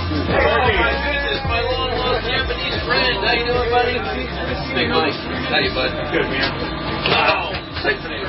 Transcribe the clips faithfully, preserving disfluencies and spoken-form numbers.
goodness, my long-lost Japanese friend. How you doing, buddy? Big Mike. How you, bud? Good, man. Wow. Thanks for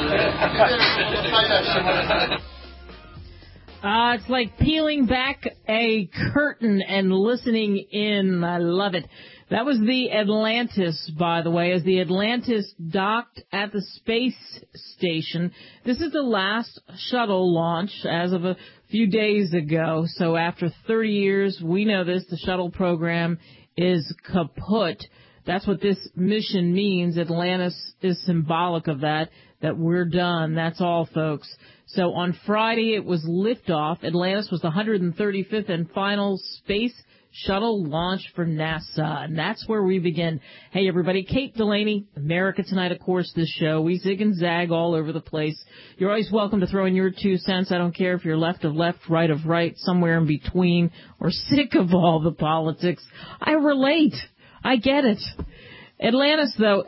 Uh, it's like peeling back a curtain and listening in. I love it. That was the Atlantis, by the way, as the Atlantis docked at the space station. This is the last shuttle launch as of a few days ago. So after thirty years, we know this, the shuttle program is kaput. That's what this mission means. Atlantis is symbolic of that, that we're done. That's all, folks. So on Friday, it was liftoff. Atlantis was the one hundred thirty-fifth and final space shuttle launch for NASA. And that's where we begin. Hey, everybody. Kate Delaney, America Tonight, of course, this show. We zig and zag all over the place. You're always welcome to throw in your two cents. I don't care if you're left of left, right of right, somewhere in between, or sick of all the politics. I relate. I get it. Atlantis, though,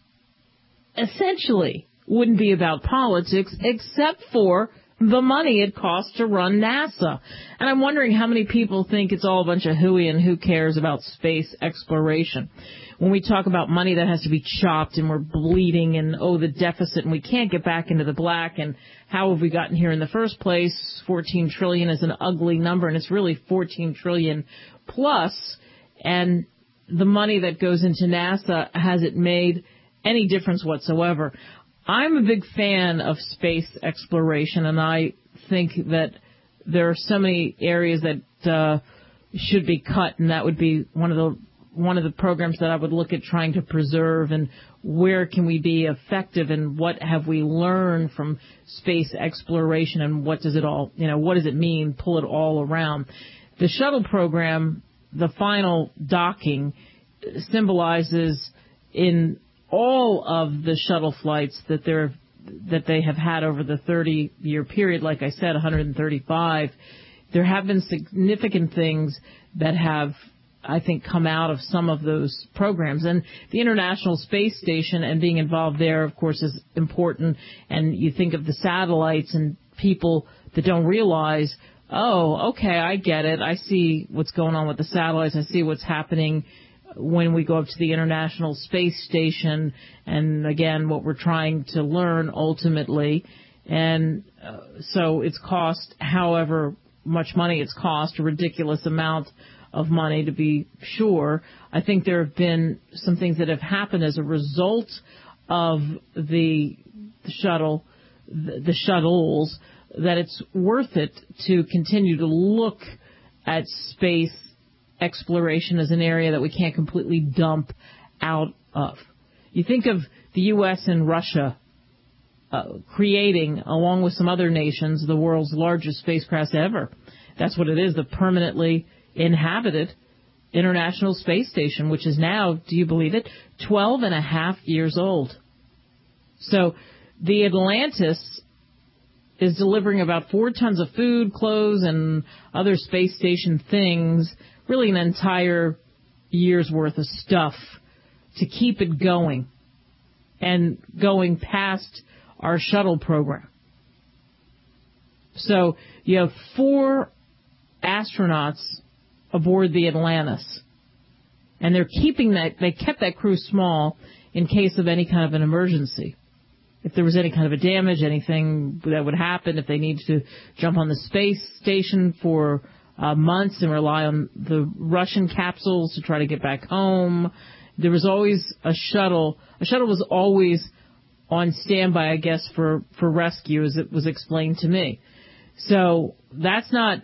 essentially wouldn't be about politics except for the money it costs to run NASA. And I'm wondering how many people think it's all a bunch of hooey and who cares about space exploration. When we talk about money that has to be chopped and we're bleeding and, oh, the deficit and we can't get back into the black and how have we gotten here in the first place? fourteen trillion is an ugly number and it's really fourteen trillion plus. And the money that goes into NASA, has it made any difference whatsoever? I'm a big fan of space exploration, and I think that there are so many areas that uh, should be cut, and that would be one of the one of the programs that I would look at trying to preserve, and where can we be effective, and what have we learned from space exploration, and what does it all, you know, what does it mean? Pull it all around. The shuttle program, the final docking, symbolizes in all of the shuttle flights that they're that they have had over the thirty-year period, like I said, one hundred thirty-five, there have been significant things that have, I think, come out of some of those programs. And the International Space Station and being involved there, of course, is important. And you think of the satellites and people that don't realize, oh, okay, I get it. I see what's going on with the satellites. I see what's happening when we go up to the International Space Station, and again, what we're trying to learn ultimately. And uh, so it's cost however much money it's cost, a ridiculous amount of money to be sure. I think there have been some things that have happened as a result of the, the shuttle, the, the shuttles, that it's worth it to continue to look at space exploration as an area that we can't completely dump out of. You think of the U S and Russia uh, creating, along with some other nations, the world's largest spacecraft ever. That's what it is, the permanently inhabited International Space Station, which is now, do you believe it, twelve and a half years old. So the Atlantis is delivering about four tons of food, clothes, and other space station things, really an entire year's worth of stuff to keep it going and going past our shuttle program. So you have four astronauts aboard the Atlantis, and they're keeping that, they kept that crew small in case of any kind of an emergency. If there was any kind of a damage, anything that would happen, if they needed to jump on the space station for Uh, months and rely on the Russian capsules to try to get back home. There was always a shuttle. A shuttle was always on standby, I guess, for, for rescue, as it was explained to me. So that's not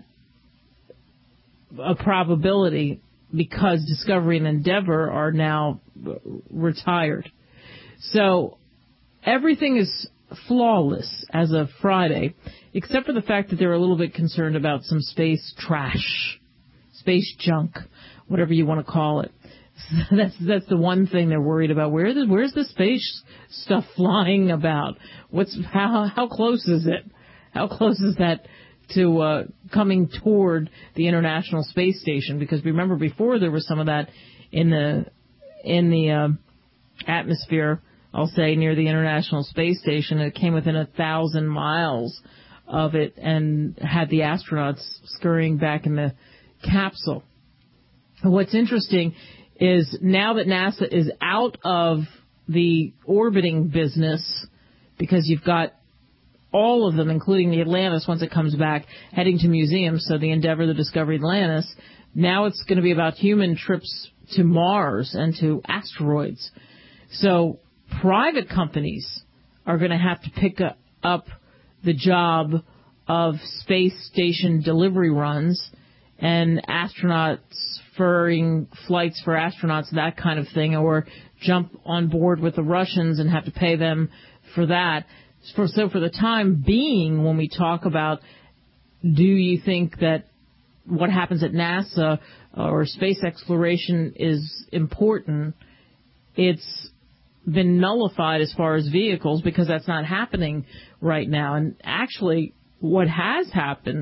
a probability because Discovery and Endeavour are now retired. So everything is flawless as of Friday, except for the fact that they're a little bit concerned about some space trash, space junk, whatever you want to call it. That's that's the one thing they're worried about. Where the, where's the space stuff flying about? What's how how close is it? How close is that to uh, coming toward the International Space Station? Because remember, before there was some of that in the in the uh, atmosphere, I'll say, near the International Space Station. It came within a thousand miles of it and had the astronauts scurrying back in the capsule. What's interesting is now that NASA is out of the orbiting business, because you've got all of them, including the Atlantis, once it comes back, heading to museums, so the Endeavour, the Discovery, Atlantis, now it's going to be about human trips to Mars and to asteroids. So private companies are going to have to pick up the job of space station delivery runs and astronauts, furring flights for astronauts, that kind of thing, or jump on board with the Russians and have to pay them for that. For, so for the time being, when we talk about, do you think that what happens at NASA or space exploration is important, it's been nullified as far as vehicles, because that's not happening right now. And actually, what has happened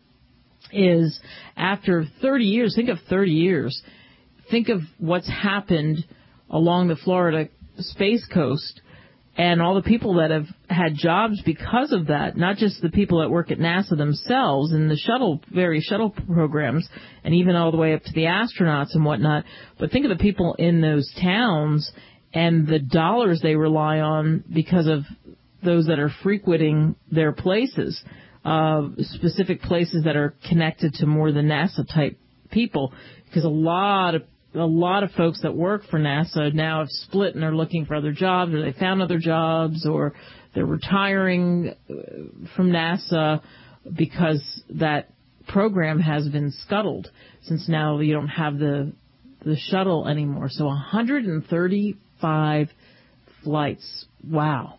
is after thirty years, think of thirty years, think of what's happened along the Florida Space Coast and all the people that have had jobs because of that, not just the people that work at NASA themselves and the shuttle, various shuttle programs, and even all the way up to the astronauts and whatnot, but think of the people in those towns and the dollars they rely on because of those that are frequenting their places, uh, specific places that are connected to more the NASA-type people, because a lot of A lot of folks that work for NASA now have split and are looking for other jobs, or they found other jobs, or they're retiring from NASA because that program has been scuttled, since now you don't have the the shuttle anymore. So one hundred thirty-five flights. Wow.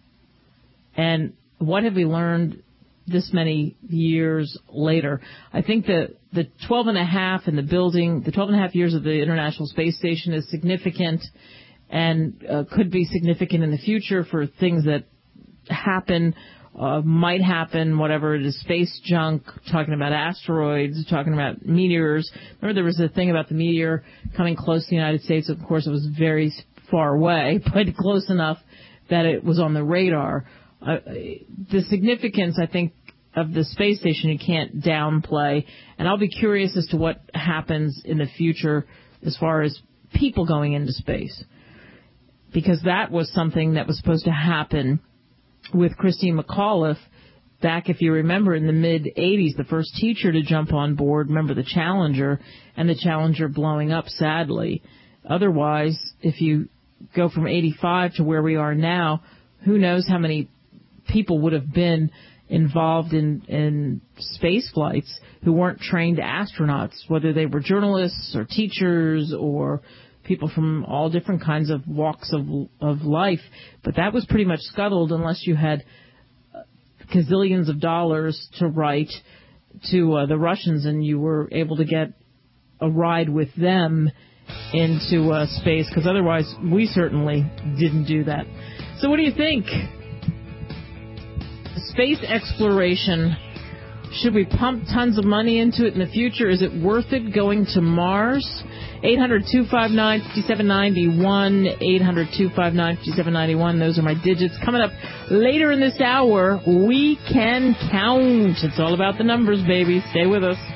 And what have we learned this many years later? I think that the twelve and a half in the building, the twelve and a half years of the International Space Station is significant, and uh, could be significant in the future for things that happen, uh, might happen, whatever it is, space junk, talking about asteroids, talking about meteors. Remember there was a thing about the meteor coming close to the United States. Of course, it was very far away, but close enough that it was on the radar. Uh, the significance, I think, of the space station you can't downplay, and I'll be curious as to what happens in the future as far as people going into space, because that was something that was supposed to happen with Christine McAuliffe back, if you remember, in the mid-eighties, the first teacher to jump on board. Remember the Challenger, and the Challenger blowing up, sadly. Otherwise, if you go from eighty-five to where we are now, who knows how many people would have been involved in, in space flights who weren't trained astronauts, whether they were journalists or teachers or people from all different kinds of walks of, of life. But that was pretty much scuttled unless you had gazillions of dollars to write to uh, the Russians and you were able to get a ride with them into uh, space, because otherwise we certainly didn't do that. So what do you think? Space exploration, should we pump tons of money into it in the future? Is it worth it going to Mars? eight hundred, two five nine, five seven nine one, eight hundred, two five nine, five seven nine one. Those are my digits. Coming up later in this hour, we can count. It's all about the numbers, baby. Stay with us.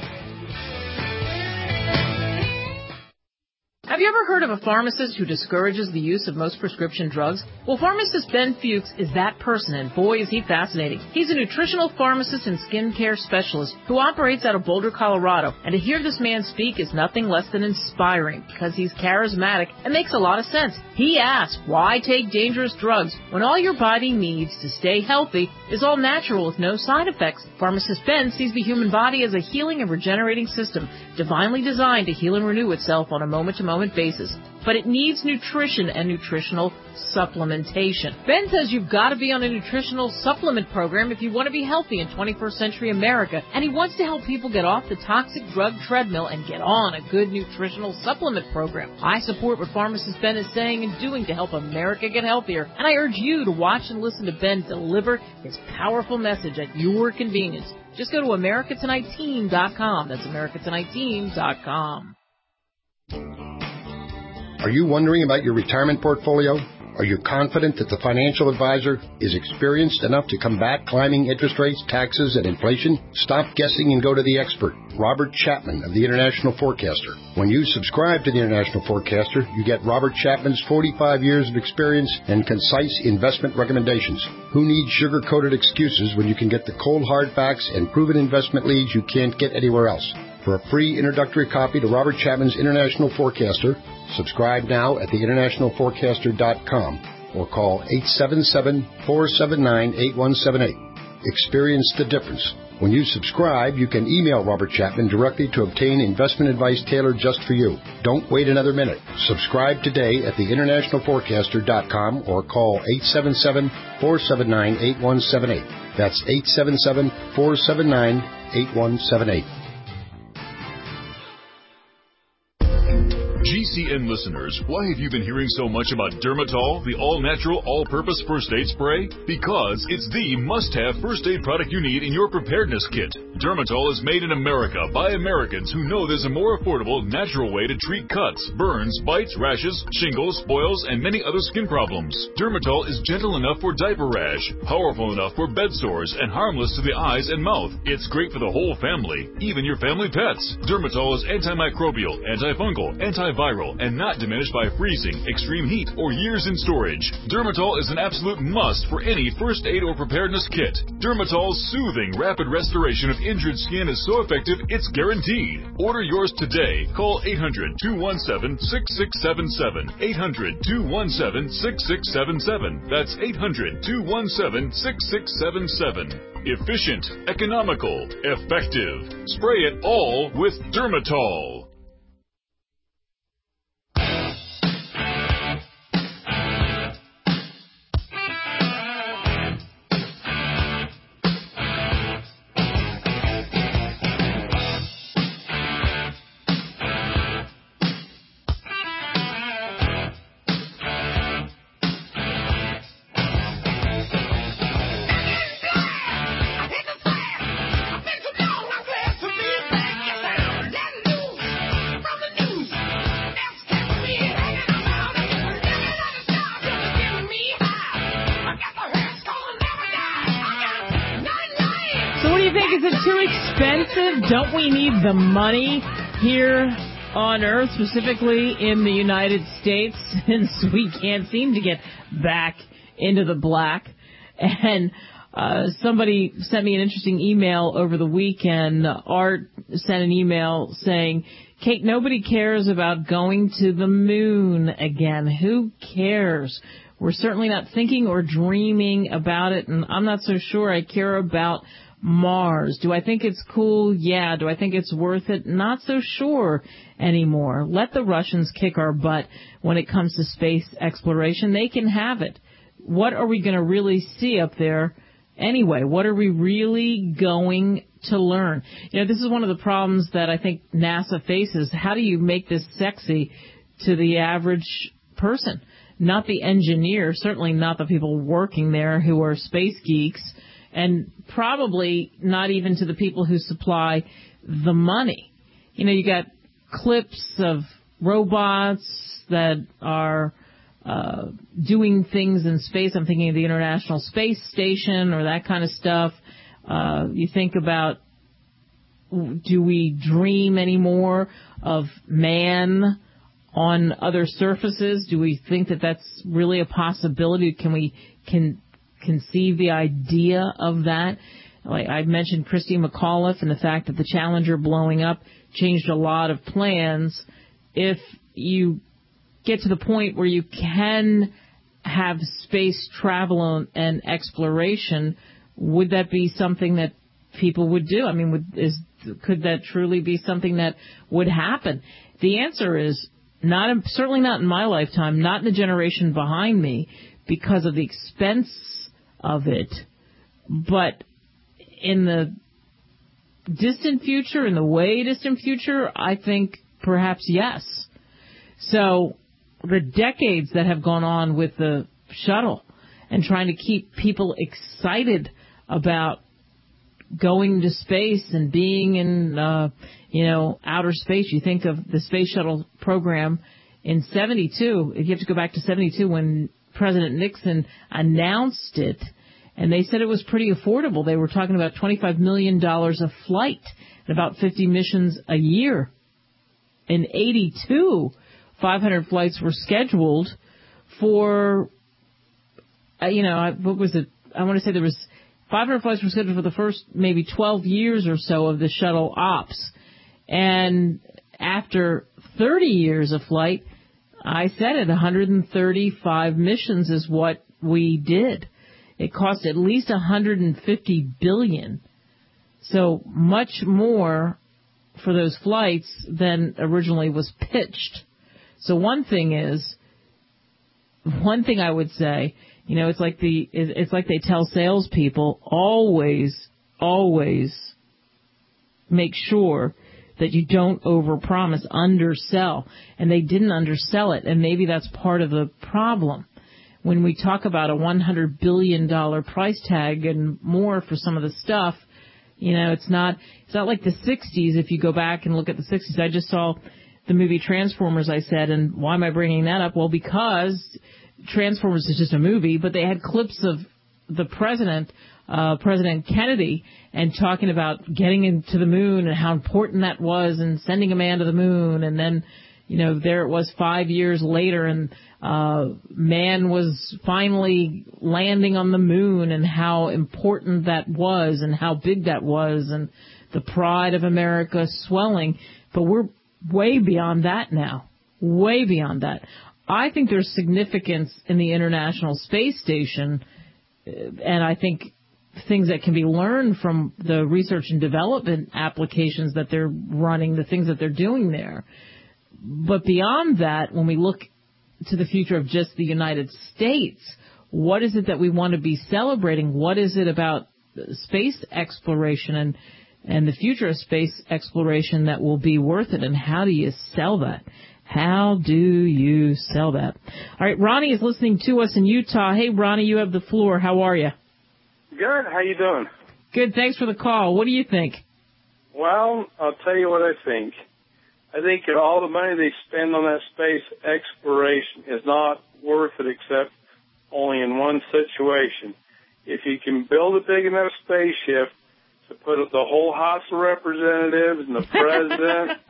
Have you ever heard of a pharmacist who discourages the use of most prescription drugs? Well, pharmacist Ben Fuchs is that person, and boy, is he fascinating. He's a nutritional pharmacist and skincare specialist who operates out of Boulder, Colorado. And to hear this man speak is nothing less than inspiring, because he's charismatic and makes a lot of sense. He asks, why take dangerous drugs when all your body needs to stay healthy is all natural with no side effects? Pharmacist Ben sees the human body as a healing and regenerating system, divinely designed to heal and renew itself on a moment-to-moment basis. But it needs nutrition and nutritional supplementation. Ben says you've got to be on a nutritional supplement program if you want to be healthy in twenty-first century America, and he wants to help people get off the toxic drug treadmill and get on a good nutritional supplement program. I support what pharmacist Ben is saying and doing to help America get healthier, and I urge you to watch and listen to Ben deliver his powerful message at your convenience. Just go to America Tonight Team dot com. That's America Tonight Team dot com. Are you wondering about your retirement portfolio? Are you confident that the financial advisor is experienced enough to combat climbing interest rates, taxes, and inflation? Stop guessing and go to the expert, Robert Chapman of the International Forecaster. When you subscribe to the International Forecaster, you get Robert Chapman's forty-five years of experience and concise investment recommendations. Who needs sugar-coated excuses when you can get the cold hard facts and proven investment leads you can't get anywhere else? For a free introductory copy to Robert Chapman's International Forecaster, subscribe now at the international forecaster dot com or call eight seven seven, four seven nine, eight one seven eight. Experience the difference. When you subscribe, you can email Robert Chapman directly to obtain investment advice tailored just for you. Don't wait another minute. Subscribe today at the international forecaster dot com or call eight seven seven, four seven nine, eight one seven eight. That's eight seven seven, four seven nine, eight one seven eight. G C N listeners, why have you been hearing so much about Dermatol, the all-natural, all-purpose first aid spray? Because it's the must-have first aid product you need in your preparedness kit. Dermatol is made in America by Americans who know there's a more affordable, natural way to treat cuts, burns, bites, rashes, shingles, boils, and many other skin problems. Dermatol is gentle enough for diaper rash, powerful enough for bed sores, and harmless to the eyes and mouth. It's great for the whole family, even your family pets. Dermatol is antimicrobial, antifungal, antiviral, and not diminished by freezing, extreme heat, or years in storage. Dermatol is an absolute must for any first aid or preparedness kit. Dermatol's soothing, rapid restoration of injured skin is so effective, it's guaranteed. Order yours today. Call eight hundred, two one seven, six six seven seven. eight hundred, two one seven, six six seven seven. That's eight hundred, two one seven, six six seven seven. Efficient, economical, effective. Spray it all with Dermatol. Don't we need the money here on Earth, specifically in the United States, since we can't seem to get back into the black? And uh, somebody sent me an interesting email over the weekend. Art sent an email saying, Kate, nobody cares about going to the moon again. Who cares? We're certainly not thinking or dreaming about it, and I'm not so sure I care about Mars. Do I think it's cool? Yeah. Do I think it's worth it? Not so sure anymore. Let the Russians kick our butt when it comes to space exploration. They can have it. What are we going to really see up there anyway? What are we really going to learn? You know, this is one of the problems that I think NASA faces. How do you make this sexy to the average person? Not the engineer, certainly not the people working there who are space geeks, and probably not even to the people who supply the money. You know, you got clips of robots that are uh, doing things in space. I'm thinking of the International Space Station or that kind of stuff. Uh, you think about, do we dream anymore of man on other surfaces? Do we think that that's really a possibility? Can we can conceive the idea of that? Like I mentioned Christy McAuliffe and the fact that the Challenger blowing up changed a lot of plans. If you get to the point where you can have space travel and exploration, would that be something that people would do? I mean, would, is, could that truly be something that would happen? The answer is not, certainly not in my lifetime, not in the generation behind me, because of the expense of it. But in the distant future, in the way distant future, I think perhaps yes. So the decades that have gone on with the shuttle and trying to keep people excited about going to space and being in, uh, you know, outer space. You think of the space shuttle program in seventy-two. If you have to go back to seventy-two when President Nixon announced it, and they said it was pretty affordable. They were talking about twenty-five million dollars a flight and about fifty missions a year. In eighty-two, five hundred flights were scheduled for, uh, you know, what was it? I want to say there was five hundred flights were scheduled for the first maybe twelve years or so of the shuttle ops. And after thirty years of flight, I said it, one hundred thirty-five missions is what we did. It cost at least one hundred fifty billion dollars. So much more for those flights than originally was pitched. So one thing is, one thing I would say, you know, it's like the, it's like they tell salespeople, always, always make sure that you don't overpromise, undersell. And they didn't undersell it, and maybe that's part of the problem. When we talk about a one hundred billion dollars price tag and more for some of the stuff, you know, it's not, it's not like the sixties. If you go back and look at the sixties, I just saw the movie Transformers, I said, and why am I bringing that up? Well, because Transformers is just a movie, but they had clips of the president, uh, President Kennedy, and talking about getting into the moon and how important that was and sending a man to the moon. And then, you know, there it was five years later, and uh, man was finally landing on the moon, and how important that was and how big that was, and the pride of America swelling. But we're way beyond that now, way beyond that. I think there's significance in the International Space Station, and I think things that can be learned from the research and development applications that they're running, the things that they're doing there. But beyond that, when we look to the future of just the United States, what is it that we want to be celebrating? What is it about space exploration and, and the future of space exploration that will be worth it? And how do you sell that? How do you sell that? All right, Ronnie is listening to us in Utah. Hey, Ronnie, you have the floor. How are you? Good. How you doing? Good. Thanks for the call. What do you think? Well, I'll tell you what I think. I think that all the money they spend on that space exploration is not worth it, except only in one situation. If you can build a big enough spaceship to put the whole House of Representatives and the President,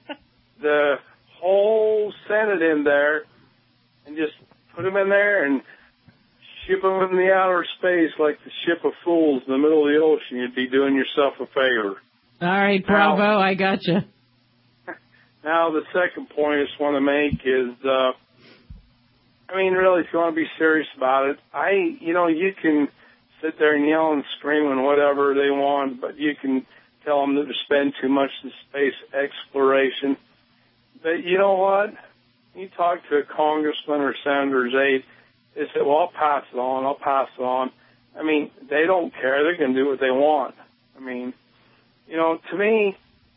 the whole Senate in there, and just put them in there and ship them in the outer space like the ship of fools in the middle of the ocean, you'd be doing yourself a favor. All right, bravo, now, I gotcha. Now, the second point I just want to make is, uh, I mean, really, if you want to be serious about it, I, you know, you can sit there and yell and scream and whatever they want, but you can tell them that they spend too much in space exploration. But you know what? You talk to a congressman or senator's aide, they say, well, I'll pass it on, I'll pass it on. I mean, they don't care. They're going to do what they want. I mean, you know, to me,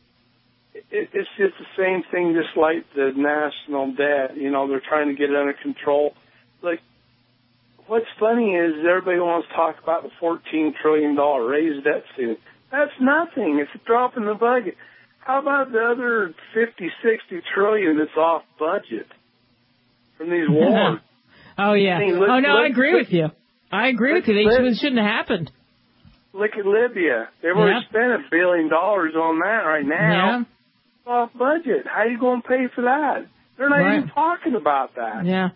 it, it's just the same thing, just like the national debt. You know, they're trying to get it under control. Like, what's funny is everybody wants to talk about the fourteen trillion dollars raised debt ceiling. That's nothing. It's a drop in the bucket. How about the other fifty, sixty trillion that's off budget from these wars? Oh, yeah. I mean, look, oh, no, look, I agree look, with you. I agree with you. They Lib- shouldn't have happened. Look at Libya. They've already yeah. spent a billion dollars on that right now. Yeah. Off budget. How are you going to pay for that? They're not right. even talking about that. Yeah.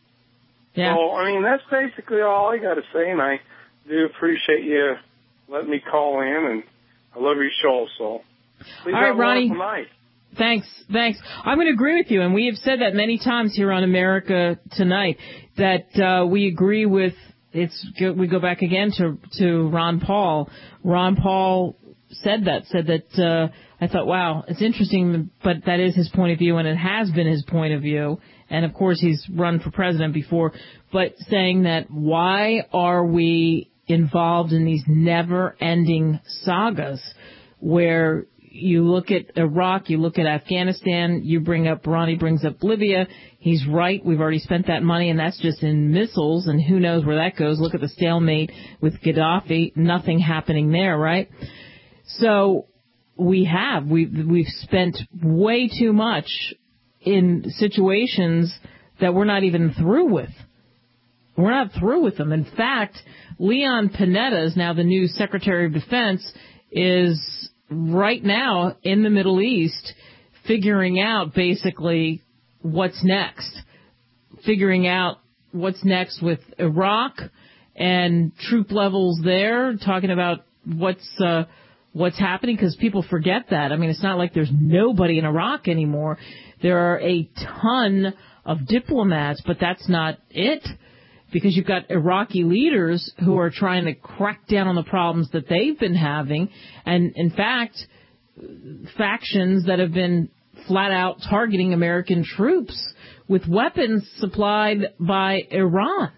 Yeah. So, I mean, that's basically all I got to say, and I do appreciate you letting me call in, and I love your show, so please all right, Ronnie. Tonight. Thanks, thanks. I'm going to agree with you, and we have said that many times here on America Tonight, that uh, we agree with, it's. we go back again to, to Ron Paul. Ron Paul said that, said that, uh, I thought, wow, it's interesting, but that is his point of view, and it has been his point of view. And, of course, he's run for president before, but saying that why are we involved in these never-ending sagas where you look at Iraq, you look at Afghanistan, you bring up, Ronnie brings up Libya. He's right. We've already spent that money, and that's just in missiles, and who knows where that goes. Look at the stalemate with Gaddafi. Nothing happening there, right? So we have. We've, we've spent way too much in situations that we're not even through with. We're not through with them. In fact, Leon Panetta is now the new Secretary of Defense, is right now in the Middle East figuring out basically what's next, figuring out what's next with Iraq and troop levels there, talking about what's uh, what's happening, because people forget that. I mean, it's not like there's nobody in Iraq anymore. There are a ton of diplomats, but that's not it, because you've got Iraqi leaders who are trying to crack down on the problems that they've been having, and in fact, factions that have been flat out targeting American troops with weapons supplied by Iran.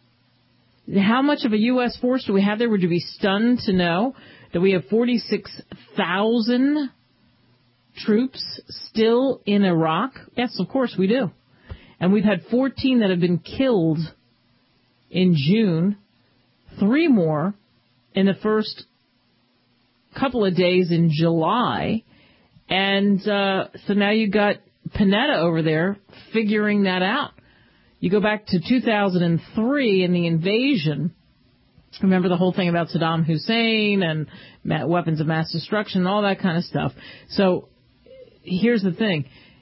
How much of a U S force do we have there? Would you be stunned to know that we have forty-six thousand troops still in Iraq? Yes, of course we do. And we've had fourteen that have been killed in June, three more in the first couple of days in July. And uh, so now you've got Panetta over there figuring that out. You go back to two thousand three and the invasion. Remember the whole thing about Saddam Hussein and weapons of mass destruction and all that kind of stuff. So here's the thing.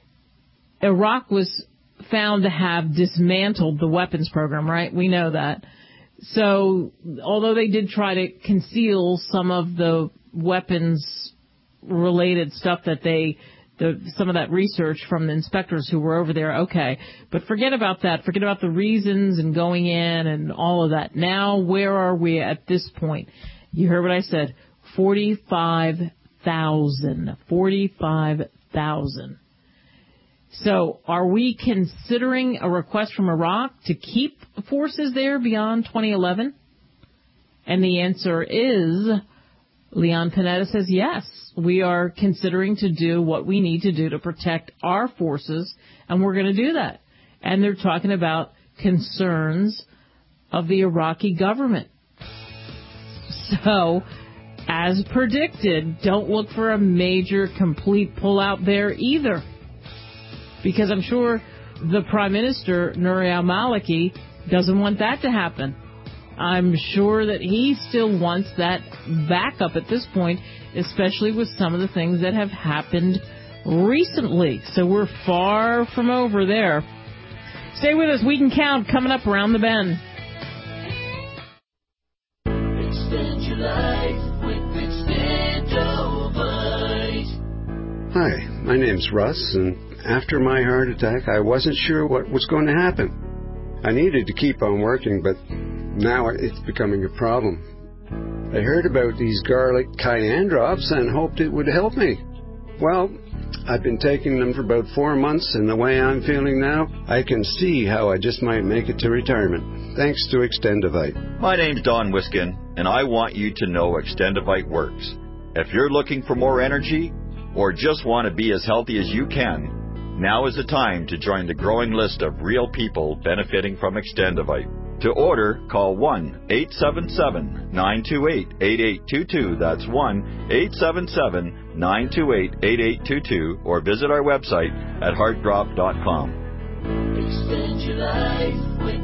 Iraq was found to have dismantled the weapons program, right? We know that. So although they did try to conceal some of the weapons-related stuff that they, the, some of that research from the inspectors who were over there, okay. But forget about that. Forget about the reasons and going in and all of that. Now, where are we at this point? You heard what I said. forty-five thousand. forty-five thousand. So are we considering a request from Iraq to keep forces there beyond twenty eleven? And the answer is, Leon Panetta says yes. We are considering to do what we need to do to protect our forces, and we're going to do that. And they're talking about concerns of the Iraqi government. So, as predicted, don't look for a major, complete pullout there either. Because I'm sure the Prime Minister, Nouri al-Maliki, doesn't want that to happen. I'm sure that he still wants that backup at this point, especially with some of the things that have happened recently. So we're far from over there. Stay with us. We Can Count coming up around the bend. Extend your life with Extendovite. Hi, my name's Russ, and after my heart attack, I wasn't sure what was going to happen. I needed to keep on working, but now it's becoming a problem. I heard about these garlic cayenne drops and hoped it would help me. Well, I've been taking them for about four months, and the way I'm feeling now, I can see how I just might make it to retirement. Thanks to Extendovite. My name's Don Wiskin, and I want you to know Extendovite works. If you're looking for more energy, or just want to be as healthy as you can, now is the time to join the growing list of real people benefiting from Extendovite. To order, call one eight seven seven, nine two eight, eight eight two two. That's one eight seven seven, nine two eight, eight eight two two, or visit our website at heart drop dot com. Extend your life with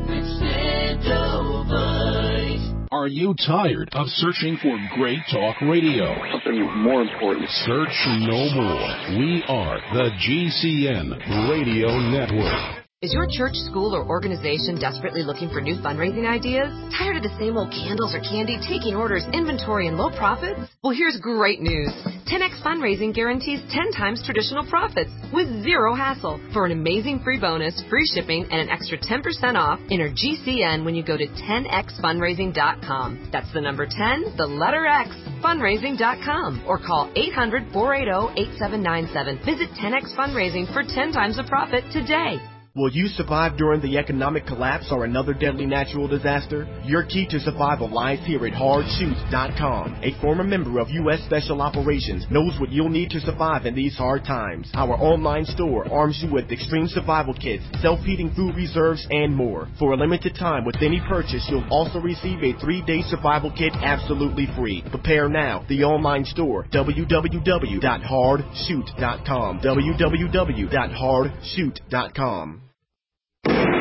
Extendovite. Are you tired of searching for great talk radio? Something more important. Search no more. We are the G C N Radio Network. Is your church, school, or organization desperately looking for new fundraising ideas? Tired of the same old candles or candy, taking orders, inventory, and low profits? Well, here's great news. ten X Fundraising guarantees ten times traditional profits with zero hassle. For an amazing free bonus, free shipping, and an extra ten percent off, enter G C N when you go to ten x fundraising dot com. That's the number ten, the letter X, fundraising dot com. Or call eight hundred, four eight zero, eight seven nine seven. Visit ten X Fundraising for ten times the profit today. Will you survive during the economic collapse or another deadly natural disaster? Your key to survival lies here at hard shoot dot com. A former member of U S Special Operations knows what you'll need to survive in these hard times. Our online store arms you with extreme survival kits, self-heating food reserves, and more. For a limited time with any purchase, you'll also receive a three-day survival kit absolutely free. Prepare now. The online store, w w w dot hard shoot dot com. w w w dot hard shoot dot com.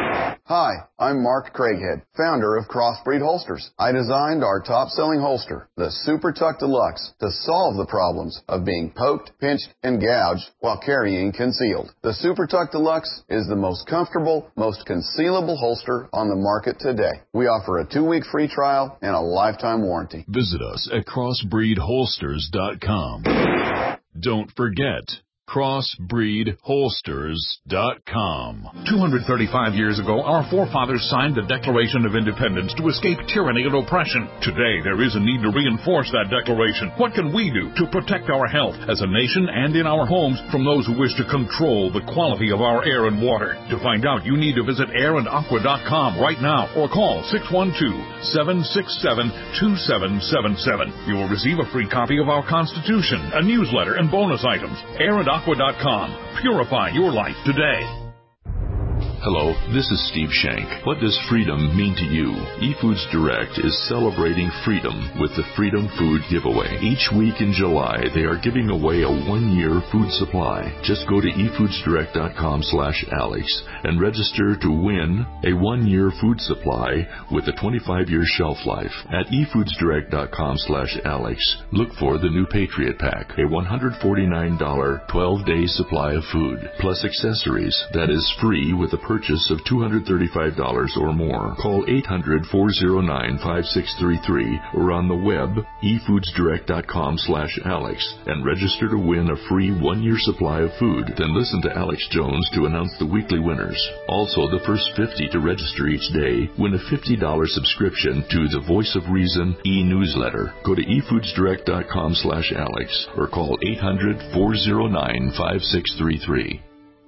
Hi, I'm Mark Craighead, founder of Crossbreed Holsters. I designed our top-selling holster, the Super Tuck Deluxe, to solve the problems of being poked, pinched, and gouged while carrying concealed. The Super Tuck Deluxe is the most comfortable, most concealable holster on the market today. We offer a two-week free trial and a lifetime warranty. Visit us at crossbreed holsters dot com. Don't forget, crossbreed holsters dot com. two hundred thirty-five years ago, our forefathers signed the Declaration of Independence to escape tyranny and oppression. Today, there is a need to reinforce that declaration. What can we do to protect our health as a nation and in our homes from those who wish to control the quality of our air and water? To find out, you need to visit air and aqua dot com right now or call six one two, seven six seven, two seven seven seven. You will receive a free copy of our Constitution, a newsletter, and bonus items. air and aqua dot com. Purify your life today. Hello, this is Steve Shank. What does freedom mean to you? eFoods Direct is celebrating freedom with the Freedom Food Giveaway. Each week in July, they are giving away a one-year food supply. Just go to e foods direct dot com slash Alex and register to win a one-year food supply with a twenty-five year shelf life. At e foods direct dot com slash Alex, look for the new Patriot Pack, a one hundred forty-nine dollars twelve day supply of food, plus accessories that is free with a purchase of two hundred thirty-five dollars or more. Call eight hundred, four oh nine, five six three three or on the web e foods direct dot com slash Alex and register to win a free one-year supply of food. Then listen to Alex Jones to announce the weekly winners. Also, the first fifty to register each day win a fifty dollars subscription to the Voice of Reason e-newsletter. Go to e foods direct dot com slash Alex or call eight hundred, four oh nine, five six three three.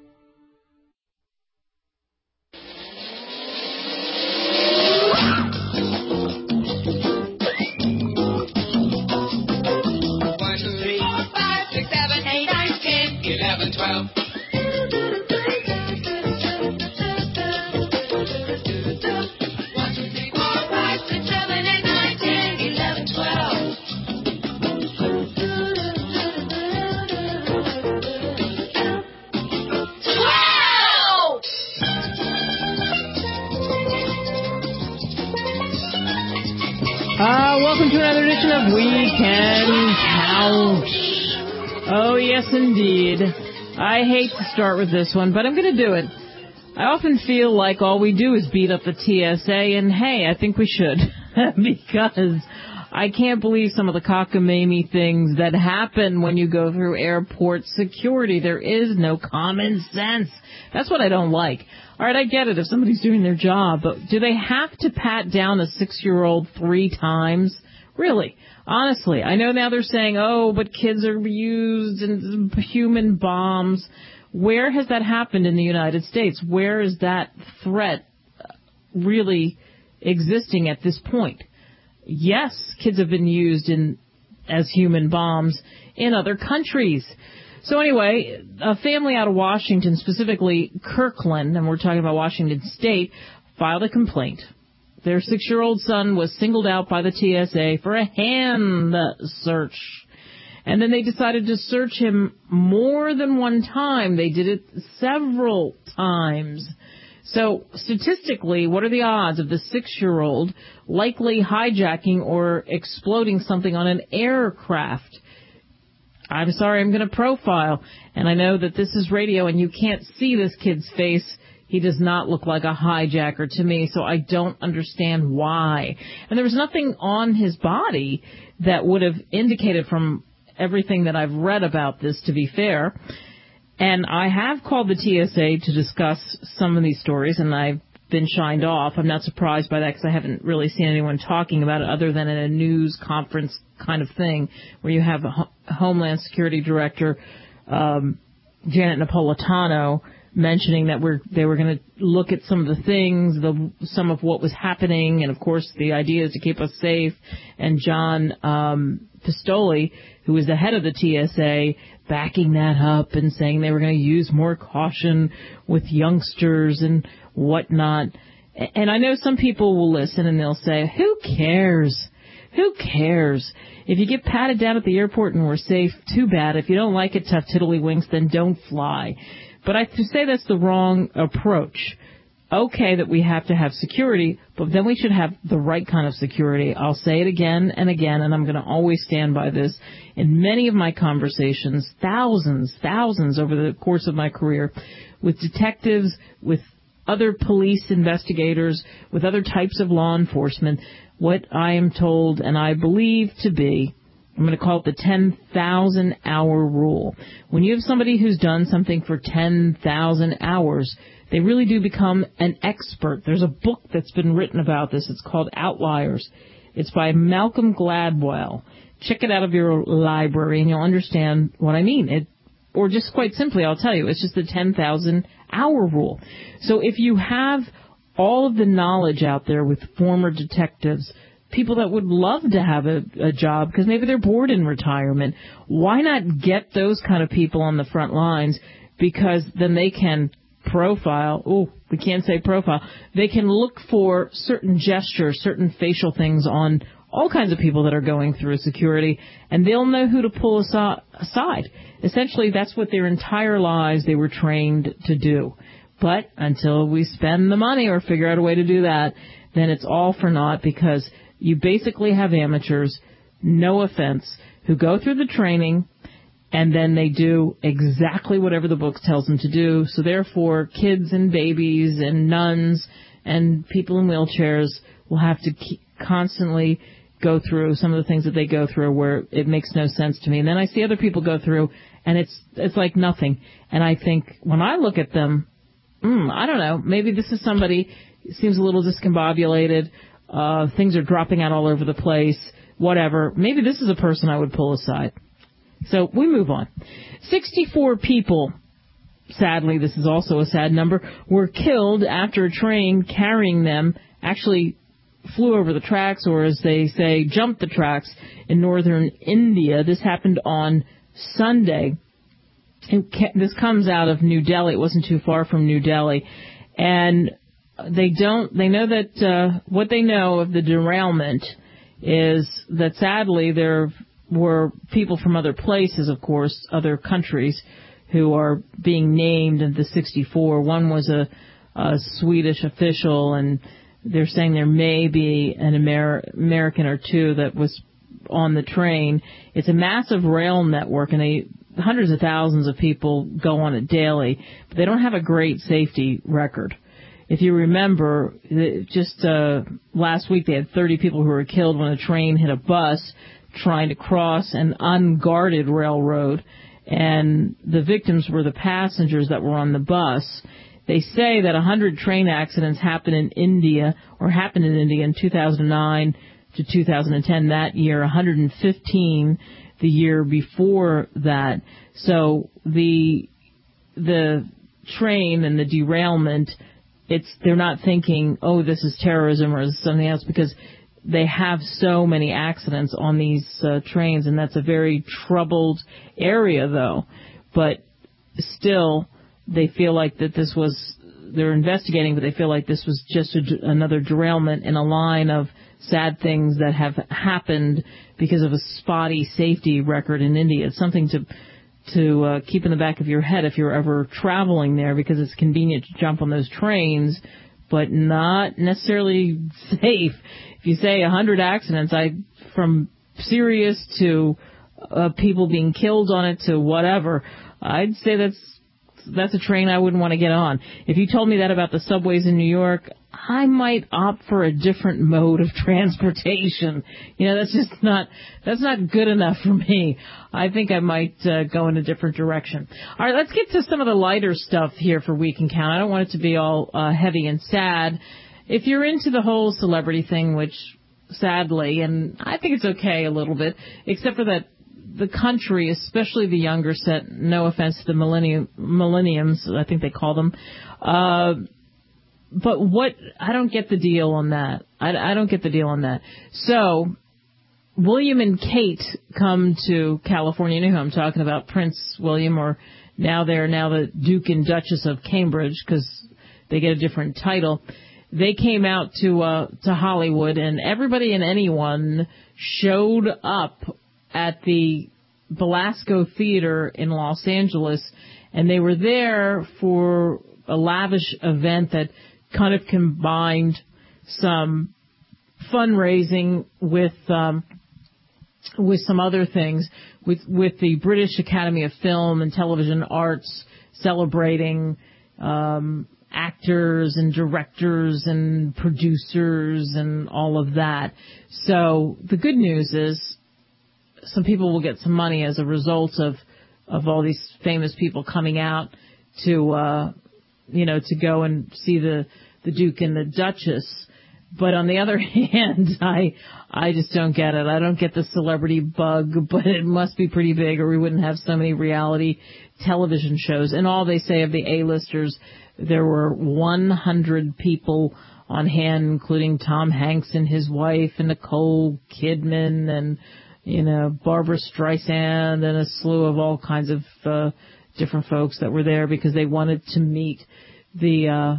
twelve. Uh, welcome to another edition of Weekend Couch. Oh, yes, indeed. I hate to start with this one, but I'm going to do it. I often feel like all we do is beat up the T S A, and hey, I think we should, because I can't believe some of the cockamamie things that happen when you go through airport security. There is no common sense. That's what I don't like. All right, I get it if somebody's doing their job, but do they have to pat down a six-year-old three times? Really? Honestly, I know now they're saying, oh, but kids are used in human bombs. Where has that happened in the United States? Where is that threat really existing at this point? Yes, kids have been used in as human bombs in other countries. So anyway, a family out of Washington, specifically Kirkland, and we're talking about Washington State, filed a complaint. Their six-year-old son was singled out by the T S A for a hand search. And then they decided to search him more than one time. They did it several times. So statistically, what are the odds of the six-year-old likely hijacking or exploding something on an aircraft? I'm sorry, I'm going to profile. And I know that this is radio and you can't see this kid's face. He does not look like a hijacker to me, so I don't understand why. And there was nothing on his body that would have indicated from everything that I've read about this, to be fair. And I have called the T S A to discuss some of these stories, and I've been shined off. I'm not surprised by that because I haven't really seen anyone talking about it other than in a news conference kind of thing where you have a Ho- Homeland Security Director, um, Janet Napolitano, mentioning that we're, they were going to look at some of the things, the, some of what was happening, and of course the idea is to keep us safe. And John um, Pistoli, who is the head of the T S A, backing that up and saying they were going to use more caution with youngsters and whatnot. And I know some people will listen and they'll say, who cares? Who cares? If you get patted down at the airport and we're safe, too bad. If you don't like it, tough tiddlywinks, then don't fly. But I say that's the wrong approach. okay that we have to have security, but then we should have the right kind of security. I'll say it again and again, and I'm going to always stand by this. In many of my conversations, thousands, thousands over the course of my career, with detectives, with other police investigators, with other types of law enforcement, what I am told and I believe to be, I'm going to call it the ten thousand hour rule. When you have somebody who's done something for ten thousand hours, they really do become an expert. There's a book that's been written about this. It's called Outliers. It's by Malcolm Gladwell. Check it out of your library and you'll understand what I mean. It, or just quite simply, I'll tell you, it's just the ten thousand hour rule. So if you have all of the knowledge out there with former detectives, people that would love to have a, a job because maybe they're bored in retirement, why not get those kind of people on the front lines? Because then they can profile, oh, we can't say profile, they can look for certain gestures, certain facial things on all kinds of people that are going through security, and they'll know who to pull aside. Essentially, that's what their entire lives they were trained to do. But until we spend the money or figure out a way to do that, then it's all for naught, because you basically have amateurs, no offense, who go through the training and then they do exactly whatever the book tells them to do. So therefore, kids and babies and nuns and people in wheelchairs will have to keep constantly go through some of the things that they go through where it makes no sense to me. And then I see other people go through and it's it's like nothing. And I think when I look at them, mm, I don't know, maybe this is somebody who seems a little discombobulated, uh, things are dropping out all over the place, whatever. Maybe this is a person I would pull aside. So we move on. sixty-four people, sadly, this is also a sad number, were killed after a train carrying them actually flew over the tracks, or as they say, jumped the tracks in northern India. This happened on Sunday. It, this comes out of New Delhi. It wasn't too far from New Delhi. And they don't, they know that, uh, what they know of the derailment is that sadly there were people from other places, of course, other countries, who are being named in the sixty-four. One was a, a Swedish official, and they're saying there may be an Amer- American or two that was on the train. It's a massive rail network, and they, hundreds of thousands of people go on it daily, but they don't have a great safety record. If you remember, just uh, last week they had thirty people who were killed when a train hit a bus trying to cross an unguarded railroad, and the victims were the passengers that were on the bus. They say that one hundred train accidents happened in India, or happened in India in two thousand nine to two thousand ten that year, one hundred fifteen the year before that. So the the train and the derailment, it's they're not thinking, oh, this is terrorism or something else, because they have so many accidents on these uh, trains, and that's a very troubled area, though. But still, they feel like that this was, they're investigating, but they feel like this was just a, another derailment in a line of sad things that have happened because of a spotty safety record in India. It's something to to uh, keep in the back of your head if you're ever traveling there, because it's convenient to jump on those trains, but not necessarily safe. If you say one hundred accidents, I from serious to uh, people being killed on it to whatever, I'd say that's that's a train I wouldn't want to get on. If you told me that about the subways in New York, I might opt for a different mode of transportation. You know, that's just not that's not good enough for me. I think I might uh, go in a different direction. All right, let's get to some of the lighter stuff here for Week in Count. I don't want it to be all uh, heavy and sad. If you're into the whole celebrity thing, which sadly, and I think it's okay a little bit, except for that the country, especially the younger set, no offense to the millennium, millenniums, I think they call them, uh, but what, I don't get the deal on that. I, I don't get the deal on that. So, William and Kate come to California. You know who I'm talking about, Prince William, or now they're now the Duke and Duchess of Cambridge, because they get a different title. They came out to uh, to Hollywood, and everybody and anyone showed up at the Belasco Theater in Los Angeles, and they were there for a lavish event that kind of combined some fundraising with um, with some other things, with with the British Academy of Film and Television Arts celebrating um, actors and directors and producers and all of that. So the good news is some people will get some money as a result of of all these famous people coming out to uh, you know to go and see the the Duke and the Duchess. But on the other hand, I I just don't get it. I don't get the celebrity bug, but it must be pretty big or we wouldn't have so many reality television shows. And all they say of the A-listers, there were one hundred people on hand, including Tom Hanks and his wife and Nicole Kidman and, you know, Barbara Streisand and a slew of all kinds of uh, different folks that were there because they wanted to meet the uh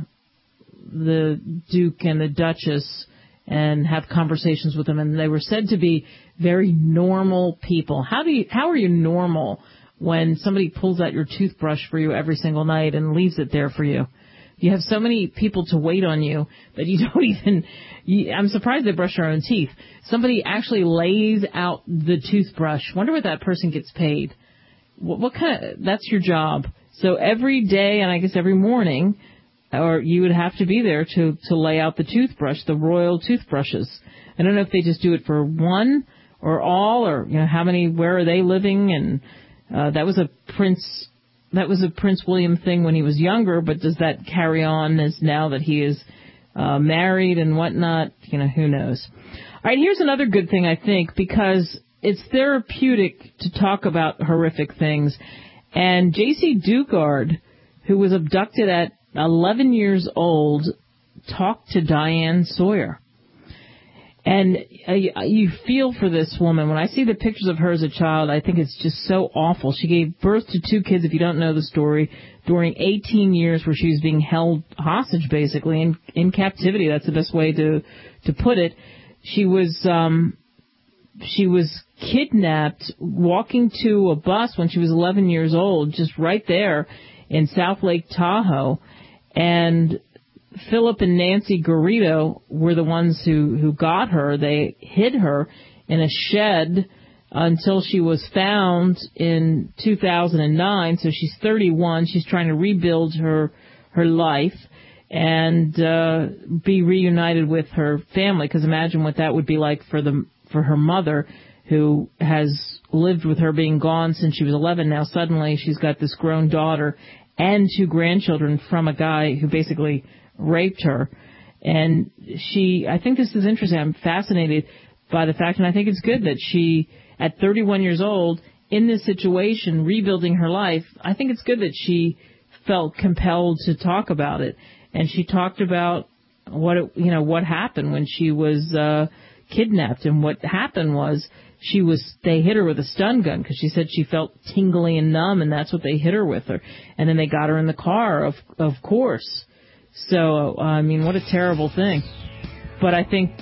the Duke and the Duchess and have conversations with them, and they were said to be very normal people. How do you, how are you normal when somebody pulls out your toothbrush for you every single night and leaves it there for you? You have so many people to wait on you that you don't even, you, I'm surprised they brush their own teeth. Somebody actually lays out the toothbrush. Wonder what that person gets paid. What, what kind of, that's your job. So every day, and I guess every morning, or you would have to be there to, to lay out the toothbrush, the royal toothbrushes. I don't know if they just do it for one or all, or, you know, how many, where are they living? And, uh, that was a Prince, that was a Prince William thing when he was younger, but does that carry on as now that he is, uh, married and whatnot? You know, who knows? All right, here's another good thing, I think, because it's therapeutic to talk about horrific things. And J C Dugard, who was abducted at eleven years old, talked to Diane Sawyer. And uh, you feel for this woman. When I see the pictures of her as a child, I think it's just so awful. She gave birth to two kids, if you don't know the story, during eighteen years where she was being held hostage, basically, in, in captivity. That's the best way to, to put it. She was, um, she was kidnapped walking to a bus when she was eleven years old, just right there in South Lake Tahoe. And Philip and Nancy Garrido were the ones who, who got her. They hid her in a shed until she was found in two thousand nine. So she's thirty-one. She's trying to rebuild her her life and uh, be reunited with her family. Because imagine what that would be like for the for her mother, who has lived with her being gone since she was eleven. Now suddenly she's got this grown daughter and two grandchildren from a guy who basically raped her. And she, I think this is interesting. I'm fascinated by the fact, and I think it's good that she, at thirty-one years old, in this situation, rebuilding her life, I think it's good that she felt compelled to talk about it. And she talked about what, it, you know, what happened when she was uh, kidnapped. And what happened was, She was, they hit her with a stun gun because she said she felt tingly and numb, and that's what they hit her with her. And then they got her in the car, of of course. So, uh, I mean, what a terrible thing. But I think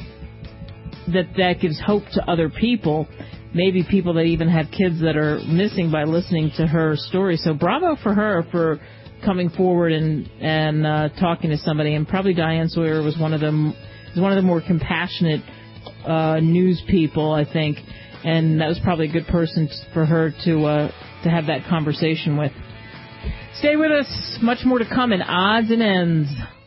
that that gives hope to other people, maybe people that even have kids that are missing by listening to her story. So bravo for her for coming forward and, and uh, talking to somebody. And probably Diane Sawyer was one of them, was one of the more compassionate uh, news people, I think. And that was probably a good person for her to uh, to have that conversation with. Stay with us. Much more to come in Odds and Ends.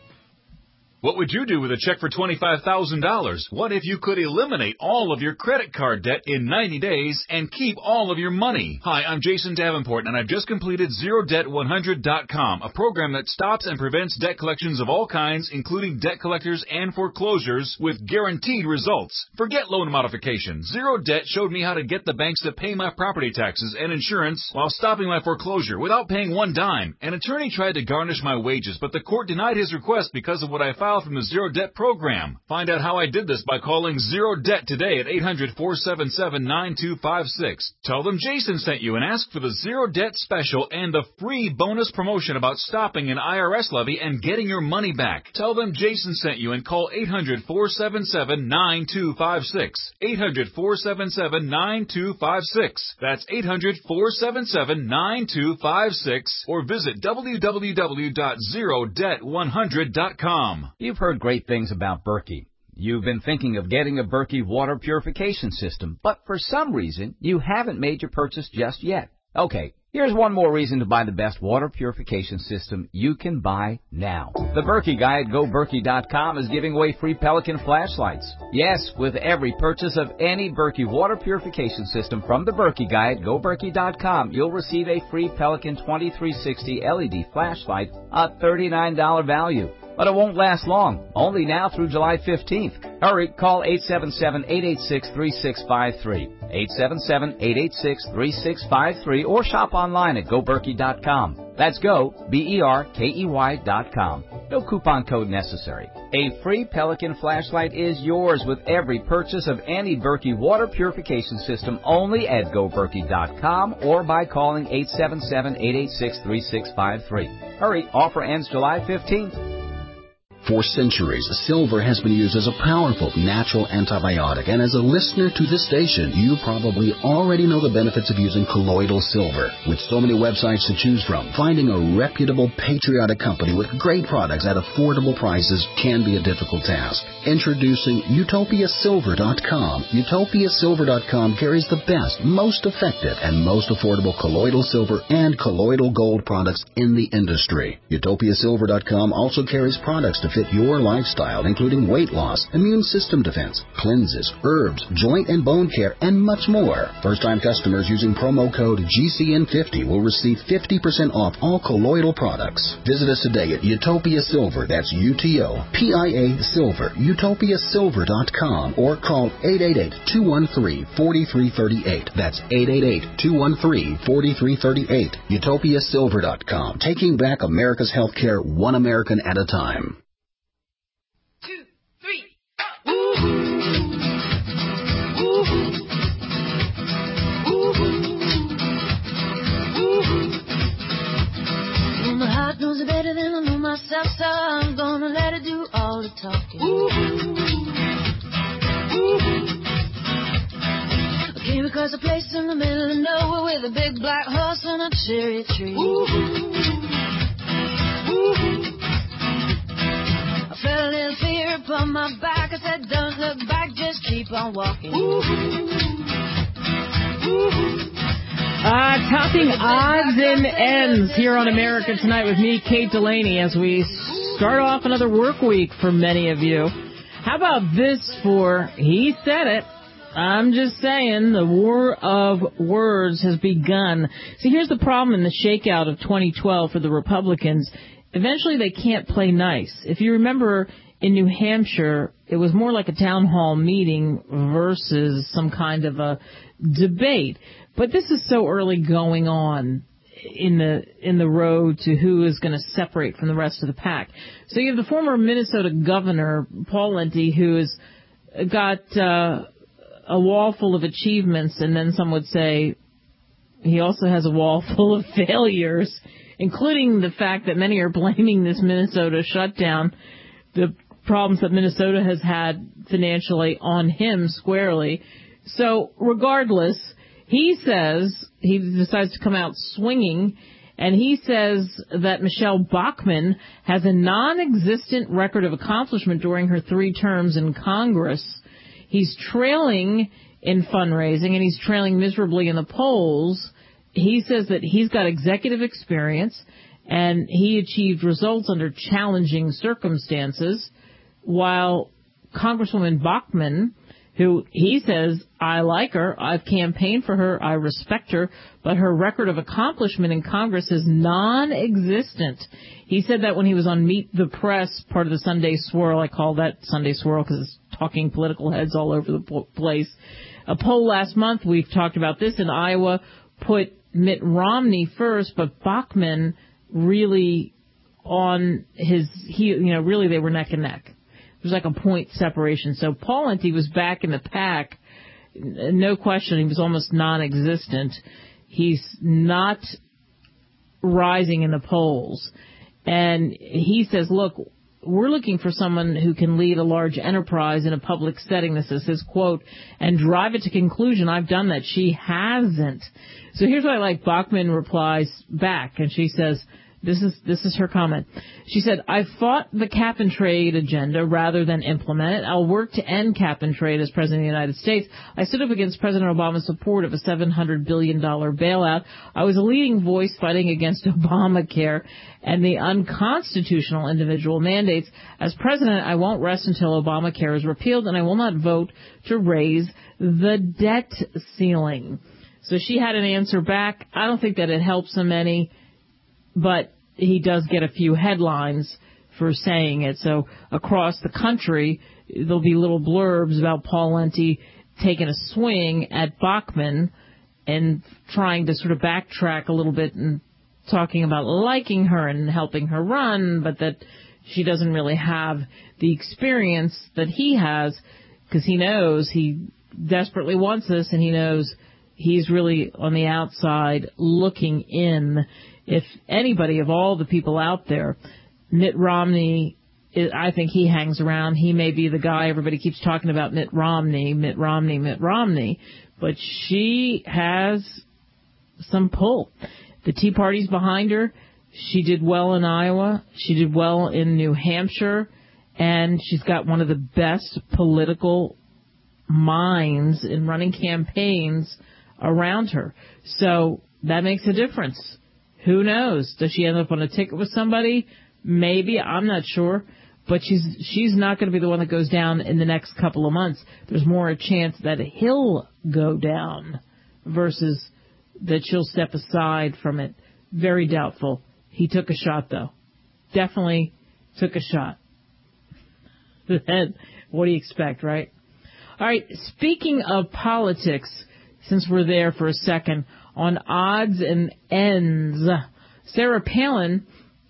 What would you do with a check for twenty-five thousand dollars? What if you could eliminate all of your credit card debt in ninety days and keep all of your money? Hi, I'm Jason Davenport, and I've just completed zero debt one hundred dot com, a program that stops and prevents debt collections of all kinds, including debt collectors and foreclosures, with guaranteed results. Forget loan modification. Zero Debt showed me how to get the banks to pay my property taxes and insurance while stopping my foreclosure without paying one dime. An attorney tried to garnish my wages, but the court denied his request because of what I filed trial from the Zero Debt program. Find out how I did this by calling Zero Debt today at eight hundred, four seven seven, nine two five six. Tell them Jason sent you and ask for the Zero Debt special and the free bonus promotion about stopping an I R S levy and getting your money back. Tell them Jason sent you and call eight hundred, four seven seven, nine two five six. eight hundred, four seven seven, nine two five six. That's eight hundred, four seven seven, nine two five six or visit w w w dot zero debt one hundred dot com. You've heard great things about Berkey. You've been thinking of getting a Berkey water purification system, but for some reason, you haven't made your purchase just yet. Okay, here's one more reason to buy the best water purification system you can buy now. The Berkey guy at go berkey dot com is giving away free Pelican flashlights. Yes, with every purchase of any Berkey water purification system from the Berkey guy at go berkey dot com, you'll receive a free Pelican twenty-three sixty L E D flashlight, a thirty-nine dollars value. But it won't last long, only now through July fifteenth. Hurry, call eight seven seven, eight eight six, three six five three, eight seven seven, eight eight six, three six five three, or shop online at go berkey dot com. That's go, B E R K E Y dot com. No coupon code necessary. A free Pelican flashlight is yours with every purchase of any Berkey water purification system only at go berkey dot com or by calling eight seven seven, eight eight six, three six five three. Hurry, offer ends July fifteenth. For centuries, silver has been used as a powerful natural antibiotic, and as a listener to this station, you probably already know the benefits of using colloidal silver. With so many websites to choose from, finding a reputable, patriotic company with great products at affordable prices can be a difficult task. Introducing utopia silver dot com. utopia silver dot com carries the best, most effective, and most affordable colloidal silver and colloidal gold products in the industry. utopia silver dot com also carries products to fit your lifestyle, including weight loss, immune system defense, cleanses, herbs, joint and bone care, and much more. First-time customers using promo code G C N fifty will receive fifty percent off all colloidal products. Visit us today at Utopia Silver, that's U T O P I A Silver, utopia silver dot com, or call eight eight eight, two one three, four three three eight. That's eight eight eight, two one three, four three three eight. utopia silver dot com, taking back America's healthcare one American at a time. My heart knows it better than I know myself, so I'm gonna let it do all the talking. Ooh. Ooh. I came across a place in the middle of nowhere with a big black horse and a cherry tree. Ooh. Ooh. I felt a little fear upon my back. I said, don't look back, just keep on walking. Ooh. Ooh. Uh, topping odds and ends here on America Tonight with me, Kate Delaney, as we start off another work week for many of you. How about this for He Said It? I'm just saying, the war of words has begun. See, here's the problem in the shakeout of twenty twelve for the Republicans. Eventually they can't play nice. If you remember, in New Hampshire, it was more like a town hall meeting versus some kind of a debate. But this is so early going on in the in the road to who is going to separate from the rest of the pack. So you have the former Minnesota governor, Paul Lenti, who has got uh, a wall full of achievements, and then some would say he also has a wall full of failures, including the fact that many are blaming this Minnesota shutdown, the problems that Minnesota has had financially, on him squarely. So regardless, he says he decides to come out swinging, and he says that Michelle Bachmann has a non-existent record of accomplishment during her three terms in Congress. He's trailing in fundraising, and he's trailing miserably in the polls. He says that he's got executive experience, and he achieved results under challenging circumstances, while Congresswoman Bachmann, who he says, I like her, I've campaigned for her, I respect her, but her record of accomplishment in Congress is non-existent. He said that when he was on Meet the Press, part of the Sunday Swirl. I call that Sunday Swirl because it's talking political heads all over the place. A poll last month, we've talked about this in Iowa, put Mitt Romney first, but Bachmann really on his heel. You know, really they were neck and neck. There's like a point separation. So Pawlenty was back in the pack. No question, he was almost non-existent. He's not rising in the polls. And he says, look, we're looking for someone who can lead a large enterprise in a public setting, this is his quote, and drive it to conclusion. I've done that. She hasn't. So here's what I like. Bachmann replies back, and she says, This is this is her comment. She said, I fought the cap and trade agenda rather than implement it. I'll work to end cap and trade as President of the United States. I stood up against President Obama's support of a seven hundred billion dollars bailout. I was a leading voice fighting against Obamacare and the unconstitutional individual mandates. As president, I won't rest until Obamacare is repealed, and I will not vote to raise the debt ceiling. So she had an answer back. I don't think that it helps him any, but he does get a few headlines for saying it. So across the country, there'll be little blurbs about Pawlenty taking a swing at Bachmann and trying to sort of backtrack a little bit and talking about liking her and helping her run, but that she doesn't really have the experience that he has, because he knows he desperately wants this, and he knows he's really on the outside looking in. If anybody of all the people out there, Mitt Romney, I think he hangs around. He may be the guy everybody keeps talking about, Mitt Romney, Mitt Romney, Mitt Romney. But she has some pull. The Tea Party's behind her. She did well in Iowa. She did well in New Hampshire. And she's got one of the best political minds in running campaigns around her. So that makes a difference. Who knows? Does she end up on a ticket with somebody? Maybe. I'm not sure. But she's she's not going to be the one that goes down in the next couple of months. There's more a chance that he'll go down versus that she'll step aside from it. Very doubtful. He took a shot, though. Definitely took a shot. What do you expect, right? All right. Speaking of politics, since we're there for a second, on odds and ends, Sarah Palin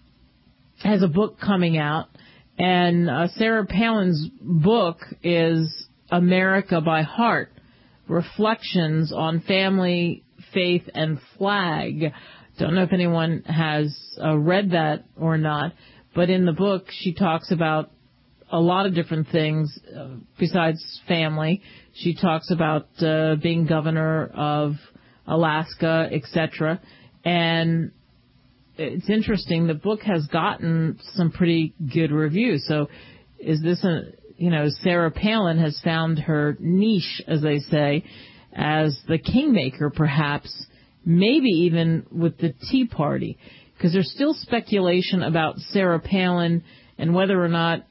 has a book coming out, and uh, Sarah Palin's book is America by Heart, Reflections on Family, Faith, and Flag. Don't know if anyone has uh, read that or not, but in the book she talks about a lot of different things uh, besides family. She talks about uh, being governor of Alaska, et cetera. And it's interesting. The book has gotten some pretty good reviews. So is this a, you know, Sarah Palin has found her niche, as they say, as the kingmaker, perhaps, maybe even with the Tea Party. Because there's still speculation about Sarah Palin and whether or not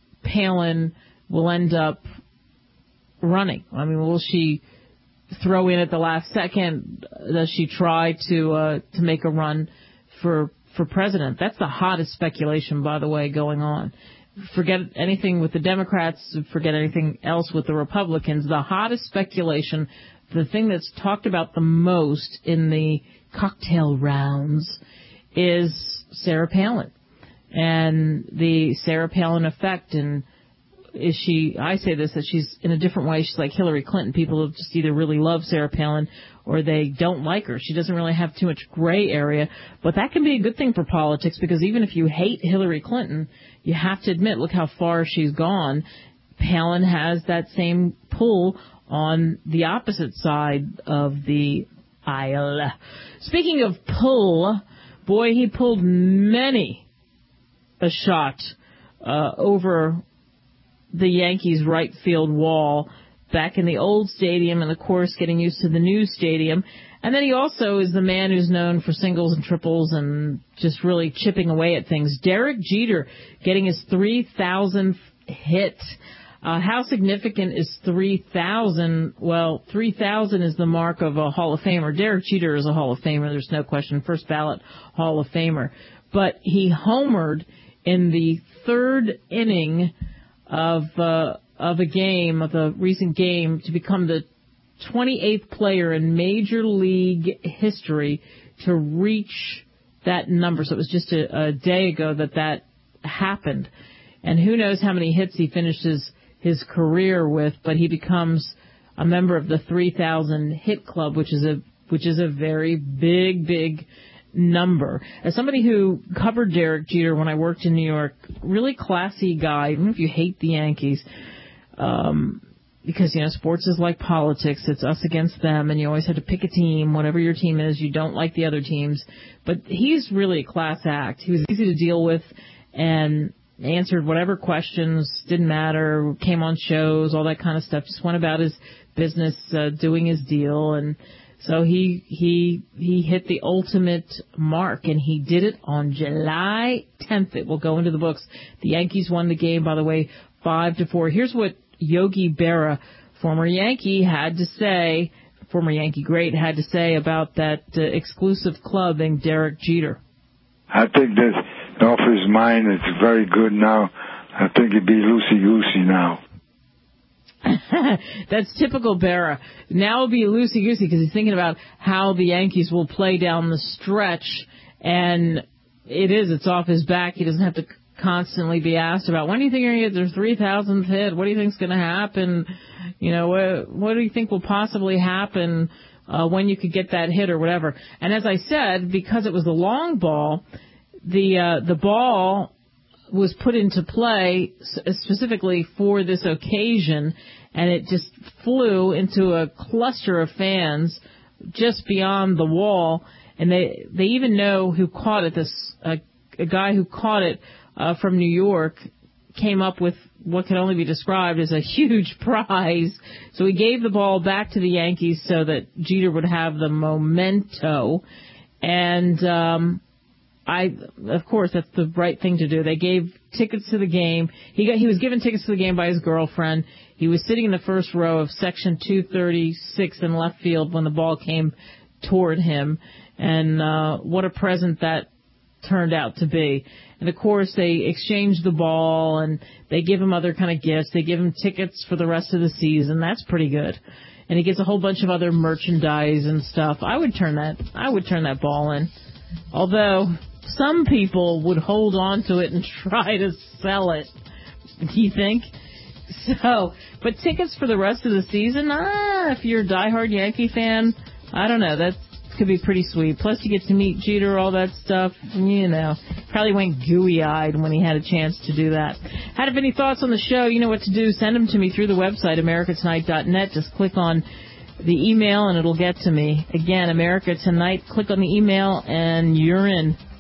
Palin will end up running. I mean, will she throw in at the last second? Does she try to uh, to make a run for for president? That's the hottest speculation, by the way, going on. Forget anything with the Democrats, forget anything else with the Republicans. The hottest speculation, the thing that's talked about the most in the cocktail rounds, is Sarah Palin and the Sarah Palin effect. And is she, I say this, that she's in a different way. She's like Hillary Clinton. People just either really love Sarah Palin or they don't like her. She doesn't really have too much gray area. But that can be a good thing for politics, because even if you hate Hillary Clinton, you have to admit, look how far she's gone. Palin has that same pull on the opposite side of the aisle. Speaking of pull, boy, he pulled many a shot uh, over the Yankees' right field wall back in the old stadium, and, of course, getting used to the new stadium. And then he also is the man who's known for singles and triples and just really chipping away at things. Derek Jeter getting his three thousandth hit. Uh, how significant is three thousand? Well, three thousand is the mark of a Hall of Famer. Derek Jeter is a Hall of Famer. There's no question. First ballot Hall of Famer. But he homered in the third inning of uh, of a game, of a recent game, to become the twenty-eighth player in Major League history to reach that number. So it was just a, a day ago that that happened. And who knows how many hits he finishes his career with, but he becomes a member of the three thousand hit club, which is a which is a very big, big number. As somebody who covered Derek Jeter when I worked in New York, really classy guy, even if you hate the Yankees, um, because, you know, sports is like politics. It's us against them, and you always have to pick a team. Whatever your team is, you don't like the other teams. But he's really a class act. He was easy to deal with and answered whatever questions, didn't matter, came on shows, all that kind of stuff, just went about his business, uh, doing his deal. And so he he he hit the ultimate mark, and he did it on July tenth. It will go into the books. The Yankees won the game, by the way, five to four. Here's what Yogi Berra, former Yankee, had to say, former Yankee great, had to say about that uh, exclusive club and Derek Jeter. I think that off his mind, it's very good now. I think he'd be loosey-goosey now. That's typical Berra. Now it'll be loosey-goosey because he's thinking about how the Yankees will play down the stretch, and it is, it's off his back. He doesn't have to constantly be asked about, when do you think you're going to get their three thousandth hit? What do you think's going to happen? You know, what, what do you think will possibly happen uh, when you could get that hit or whatever? And as I said, because it was the long ball, the uh, the ball was put into play specifically for this occasion, and it just flew into a cluster of fans just beyond the wall. And they they even know who caught it. This uh, a guy who caught it uh, from New York came up with what can only be described as a huge prize. So he gave the ball back to the Yankees so that Jeter would have the memento. And um, I, of course, that's the right thing to do. They gave tickets to the game. He got, he was given tickets to the game by his girlfriend. He was sitting in the first row of section two thirty-six in left field when the ball came toward him. And uh, what a present that turned out to be. And, of course, they exchange the ball, and they give him other kind of gifts. They give him tickets for the rest of the season. That's pretty good. And he gets a whole bunch of other merchandise and stuff. I would turn that, I would turn that ball in. Although some people would hold on to it and try to sell it. Do you think? So, but tickets for the rest of the season, ah, if you're a diehard Yankee fan, I don't know, that could be pretty sweet. Plus you get to meet Jeter, all that stuff, you know. Probably went gooey-eyed when he had a chance to do that. Had any thoughts on the show, you know what to do. Send them to me through the website, america tonight dot net. Just click on the email and it'll get to me. Again, America Tonight, click on the email and you're in.